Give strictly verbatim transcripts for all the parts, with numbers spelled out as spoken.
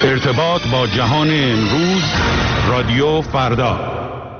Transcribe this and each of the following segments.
ارتباط با جهان امروز، رادیو فردا.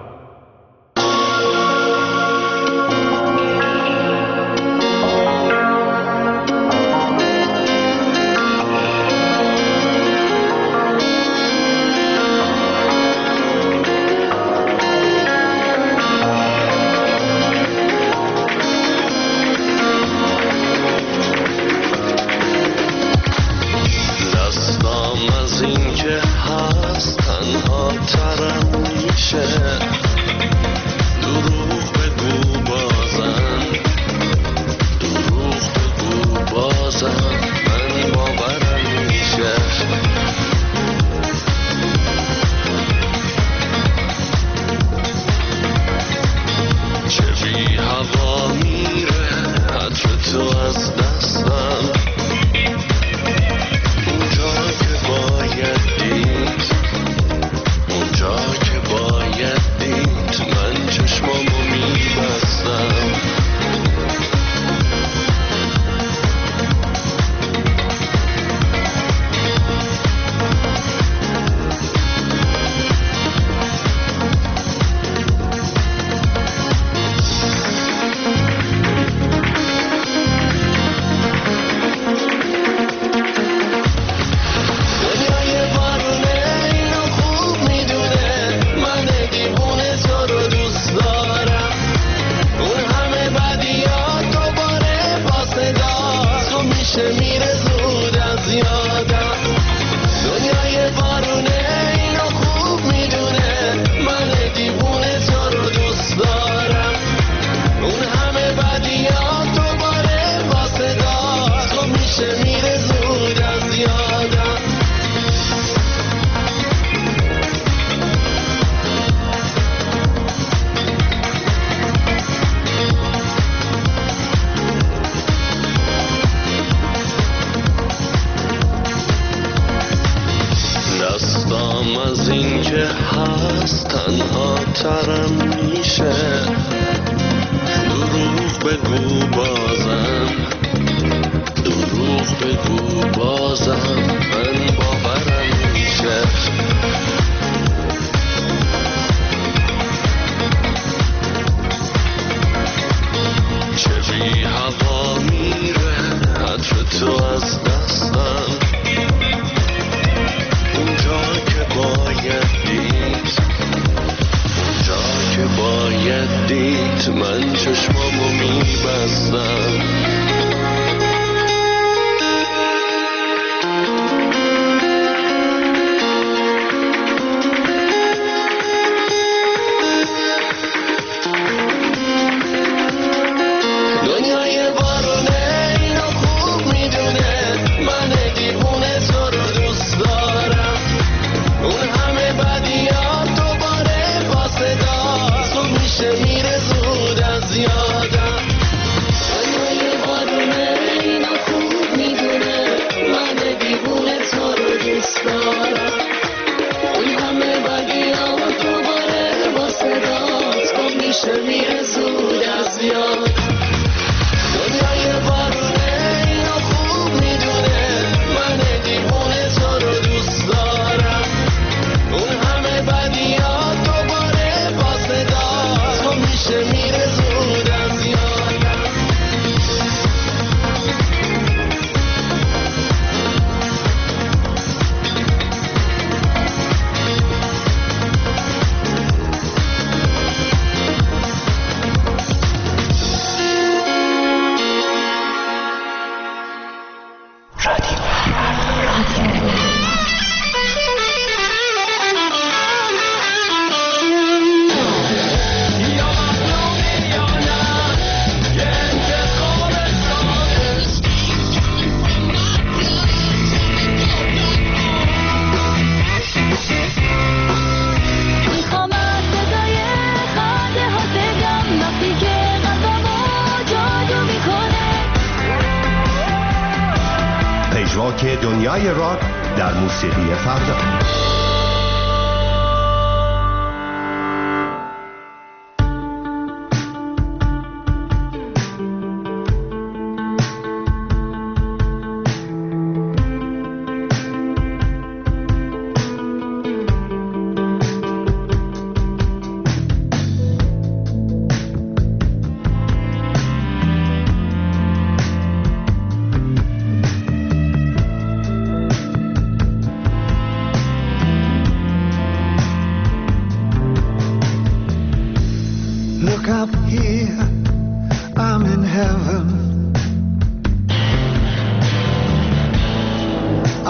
دنیای راک در موسیقی فردا.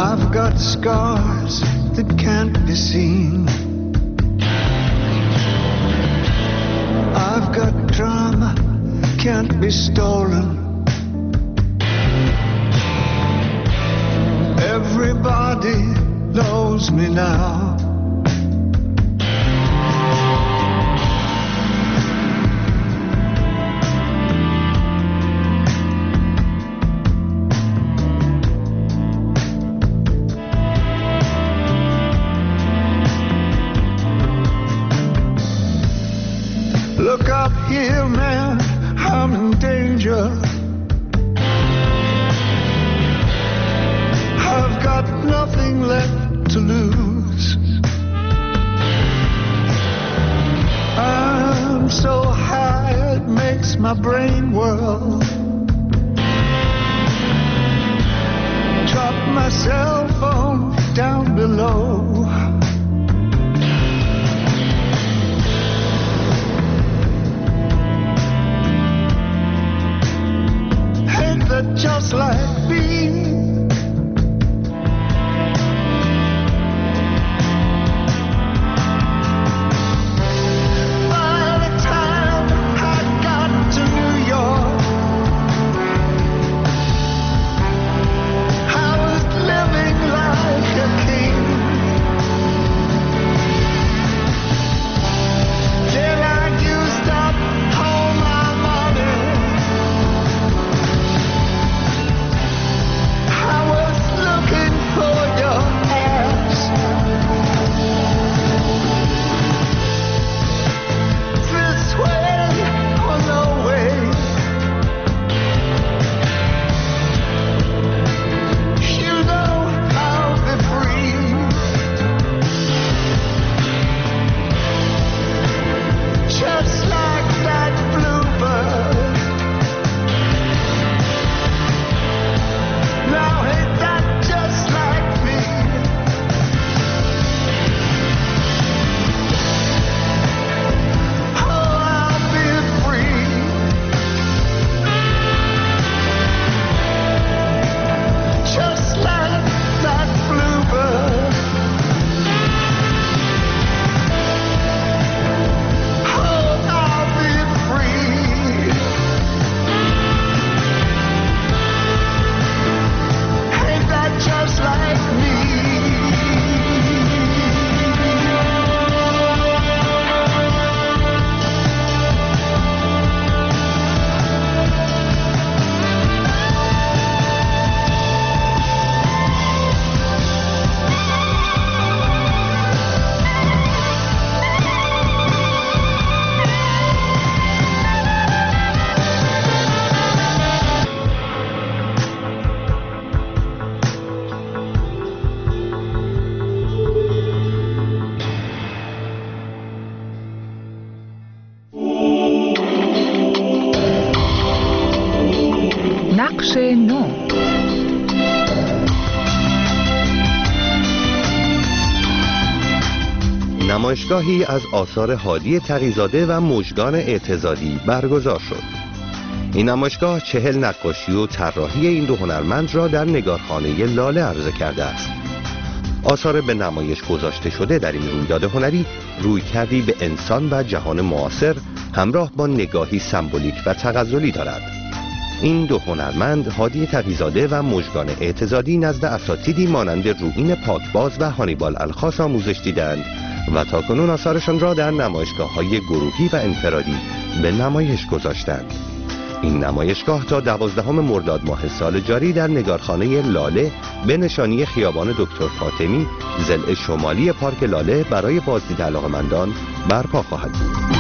I've got scars that can't be seen. I've got drama, can't be stolen. Everybody knows me now. Look up here, man, I'm in danger. I've got nothing left to lose. I'm so high it makes my brain whirl. Drop my cell phone down below. Just like me. By the time I got to New York, I was living like a king. Then I used up all my money. نقش نو. نمایشگاهی از آثار هادی تقی‌زاده و مژگان اعتزادی برگزار شد. این نمایشگاه چهل نقاشی و طراحی این دو هنرمند را در نگارخانه لاله عرضه کرده است. آثار به نمایش گذاشته شده در این رویداد هنری روی کردی به انسان و جهان معاصر همراه با نگاهی سمبولیک و تغزلی دارد. این دو هنرمند هادی تقی‌زاده و مژگان اعتزادی نزد اساتیدی مانند روئین پاکباز و هانیبال الخاص آموزش دیدند و تاکنون آثارشان را در نمایشگاه‌های گروهی و انفرادی به نمایش گذاشتند. این نمایشگاه تا دوازدهم مرداد ماه سال جاری در نگارخانه لاله به نشانی خیابان دکتر فاطمی ضلع شمالی پارک لاله برای بازدید علاقه‌مندان برپا خواهد بود.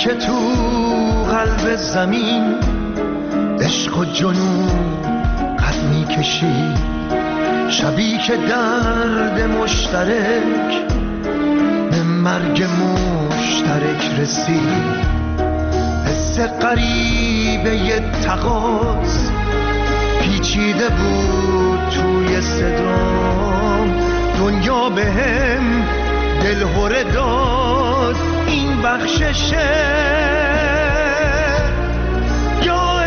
که تو قلب زمین عشق و جنون قد میکشی، شبی که درد مشترک به مرگ مشترک رسید. حس غریبه ی تقاض پیچیده بود توی صدام، دنیا به هم دلهوره داد این بخششه یا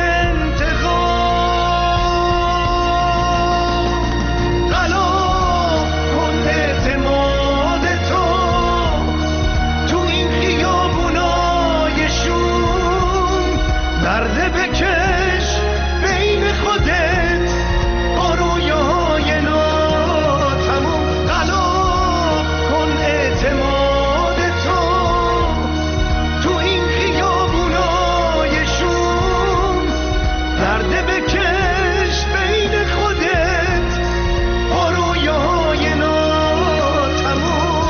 انتقام. غلا کن اعتماد تو تو این خیابونای شوم، درده بکش بین خودت با رویای ناتموم. غلا کن اعتماد تو تو این خیابونای شوم، درده بکش بین خودت با رویای ناتموم.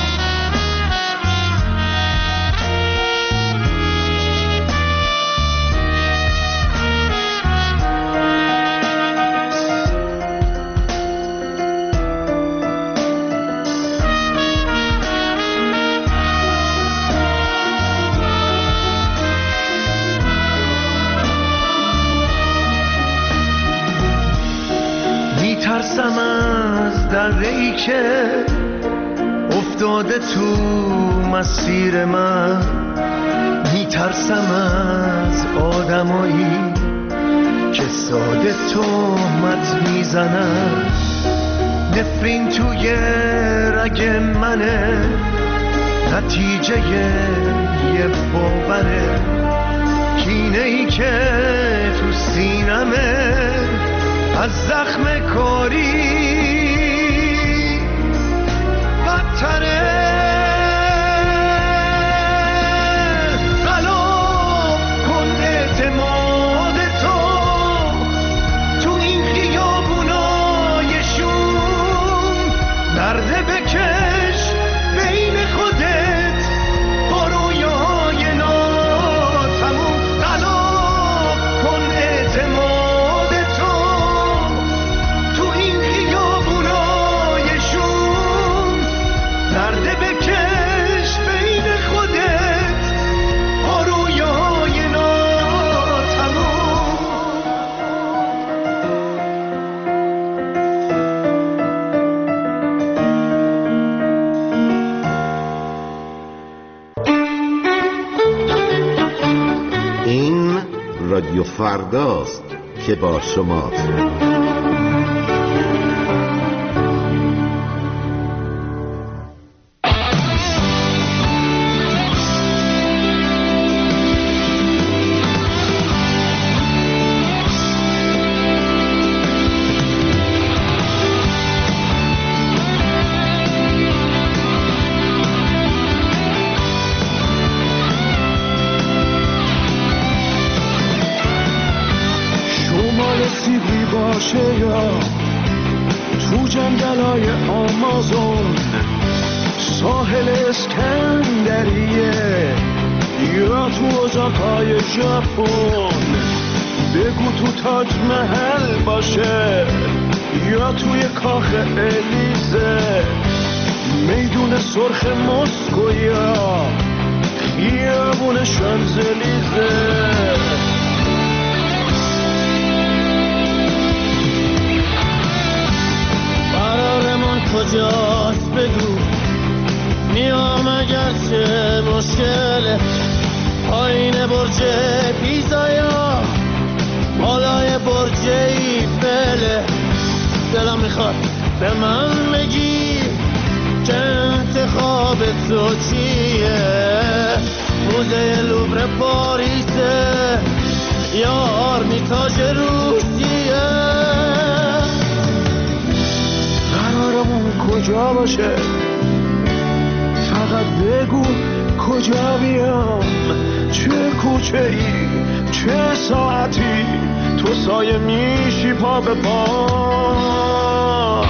میترسم از دره‌ای که افتاده تو مسیر من، میترسم از آدمایی که ساده تهمت میزنن. نفرین توی رگ منه، نتیجه یه باوره، کینه‌ای که تو سینمه از زخم کاری بدتره. غلا کن اعتماد تو تو این خیابونای شوم، درده بکش بین خودت با رویای ناتموم. غلا کن اعتماد تو تو این خیابونای شوم، درده بکش بین خودت با رویای ناتموم. این رادیو فرداست که با شماست. شمال سیبری باشه یا تو جنگلای آمازون، ساحل اسکندریه یا تو ازاکای ژاپن، بگو تو تاج محل باشه یا توی کاخ الیزه، میدون سرخ مسکو یا خیابون شانزلیزه. قرارمون کجاست بگو، میام اگرچه مشکله، پایین برج پیزا یا بالای برج ایفله. دلم میخواد به من بگی که انتخاب تو چیه، موزه لوور پاریسه یا آرمیتاژ روسیه. قرارمون کجا باشه، فقط بگو کجا بیام، چه کوچه ای چه ساعتی تو سایه میشی پا به پا.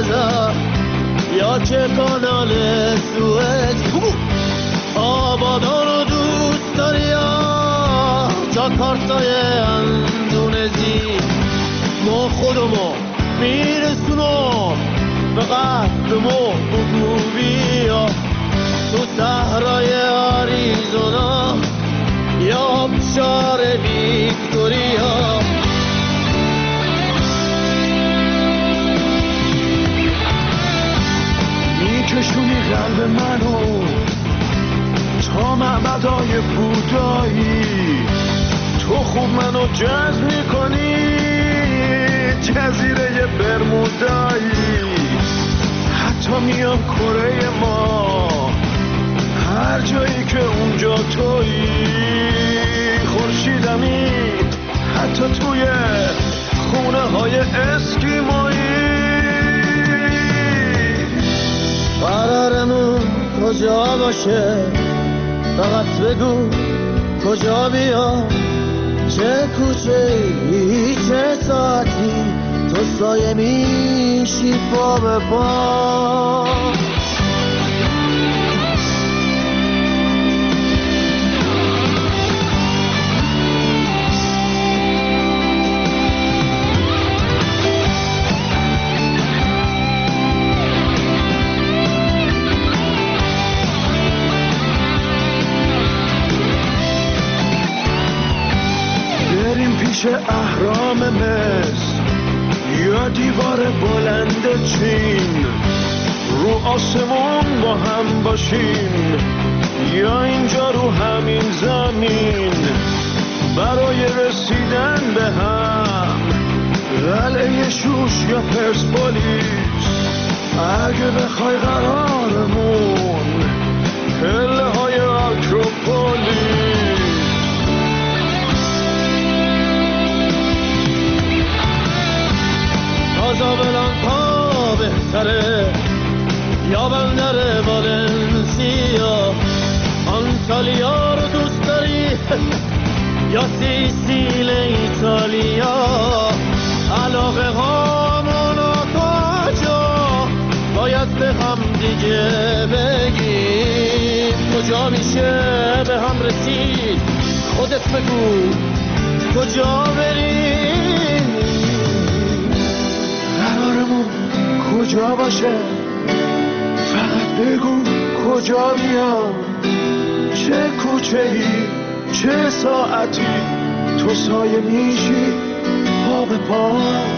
نظر یا که کانال سوئد آبادان رو دوست داری یا جاکارتای اندونزی ما خودمو میرسونم به قصدمو بگو بیا تو صحرای آریزونا یا بشار ویکتوریا میکشونی قلب منو تا معبدای بودایی تو خوب منو جذب میکنی جزیره برمودایی حتی میام کره ما هر جایی که اونجا تویی خورشیدمی حتی توی خونه های اسکیمایی قرارمون کجا باشه فقط بگو کجا بیام چه کوچه ای چه ساعتی تو سایه میشی پا به پا اهرام مصر یا دیوار بلند چین رو آسمون با هم باشیم یا اینجا رو همین زمین برای رسیدن به هم قلعه شوش یا پرسپولیس اگه بخوای قرارمون پله های آکروپولیس کازابلانکا بهتره یا بندر والنسیا آنتالیا رو دوست داری یا سیسیل ایتالیا علاقه هامون کجا باید به هم دیگه بگیم کجا میشه به هم رسید خودت بگو کجا بریم قرارمون کجا باشه فقط بگو کجا بیام چه کوچه ای چه ساعتی تو سایه میشی پا به پا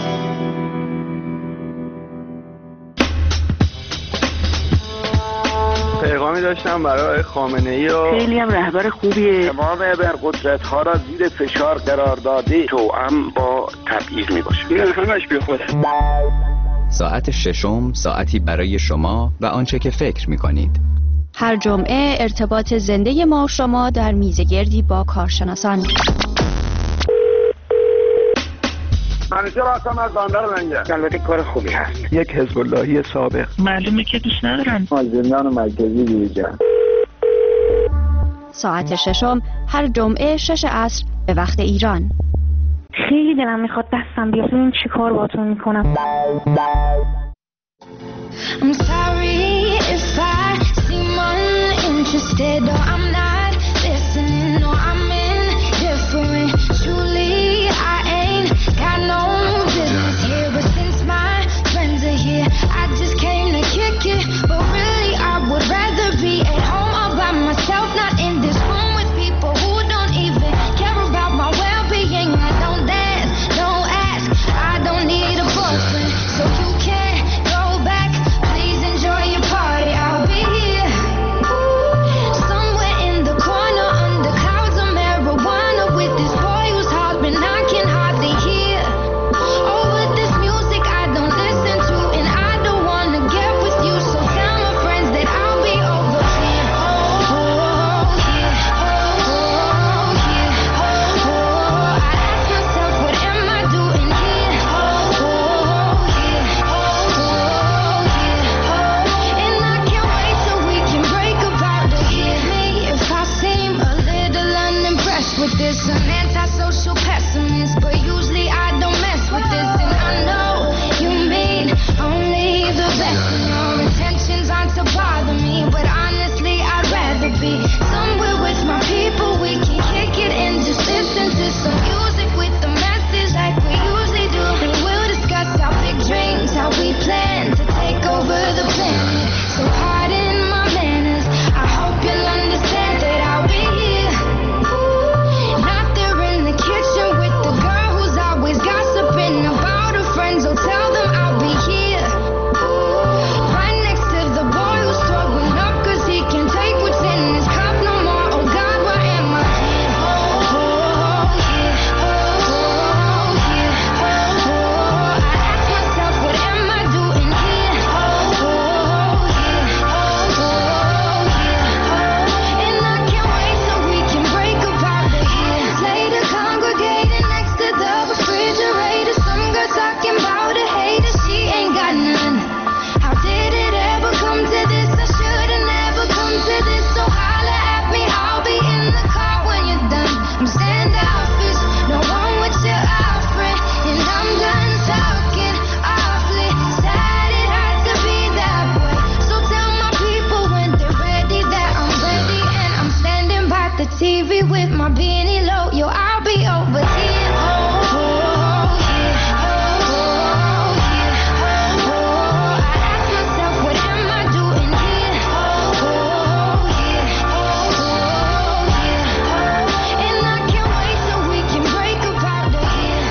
پیغامی داشتم برای خامنه‌ای و خیلی هم رهبر خوبیه تمام ابرقدرت‌ها را زیر فشار قرار داده توأم با تبعیض میباشه این همش بیخوده. ساعت ششم ساعتی برای شما و آنچه که فکر میکنید. هر جمعه ارتباط زنده ما و شما در میزگردی با کارشناسان. منیجر هستم از بندر لنگه. البته کار خوبی هست. یک حزب اللهی سابق. معلومه که دوست ندارن. از زندان مرکزی بیرون. ساعت ششم هر جمعه شش عصر به وقت ایران. خیلی دلم میخواد دستم بیاد این چی کار باتون میکنم. I'm sorry if I seem uninterested or I'm not listening or I'm indifferent. Truly I ain't got no business here, but since my friends are here I just came to kick it. But really I would rather be at home all by myself, not in this room with people who don't even care about my well-being. I don't dance, don't ask, I don't need a boyfriend, so you can't go back. Please enjoy your party, I'll be here somewhere in T V with my beanie low. Yo, I'll be over here. Oh, oh, yeah. Oh, yeah. Oh, I ask myself, what am I doing here? Oh, yeah. Oh, yeah. And I can't wait till we can break up out of here.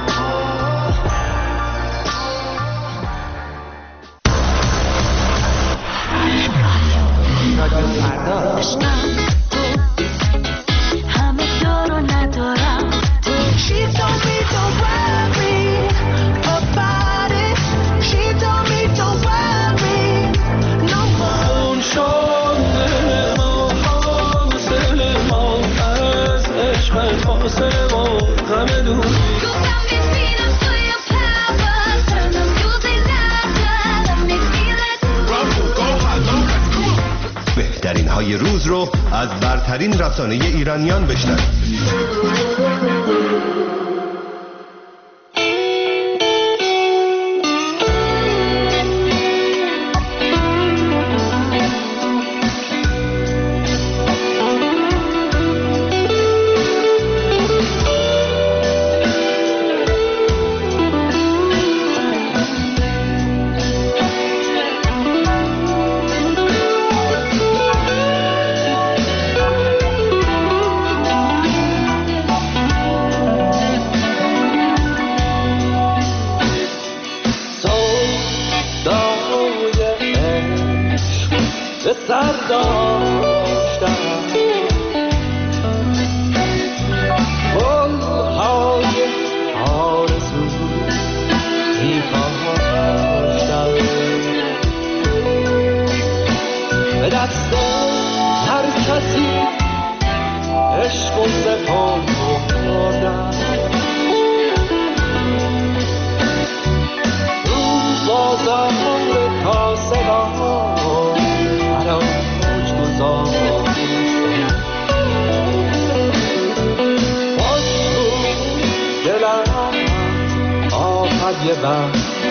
She told me don't worry about it. She told me don't worry no more. شده ما حاصل ما از عشق فاصله ما همه دوری. بهترین های روز رو از برترین رسانه ایرانیان بشنوید. سر داشتم گل‌های آرزو می‌کاشتم به دست هر کسی عشق و سپاه بردم رو بازار کاسبان خوش بود دلم آفد یه وقت